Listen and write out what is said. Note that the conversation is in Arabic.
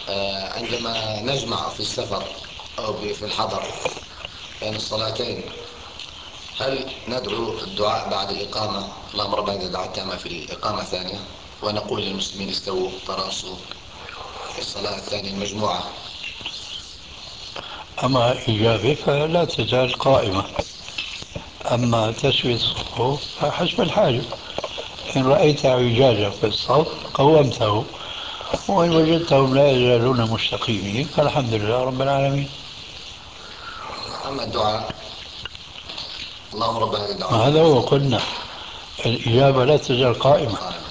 عندما نجمع في السفر أو في الحضر بين الصلاتين، هل ندعو الدعاء بعد الإقامة اللهم رب هذه الدعوة التامة في الإقامة الثانية، ونقول للمسلمين استووا تراصوا في الصلاة الثانية المجموعة؟ أما إجابة فلا تزال قائمة. أما تسوية الصفوف فحسب الحاجة، إن رأيت اعوجاجا في الصف قومته، وإن وجدتهم لا يزالون مستقيمين فالحمد لله رب العالمين. أما الدعاء اللهم رب هذه الدعوة هذا التامة هو قلنا، الإجابة لا تزال قائمة.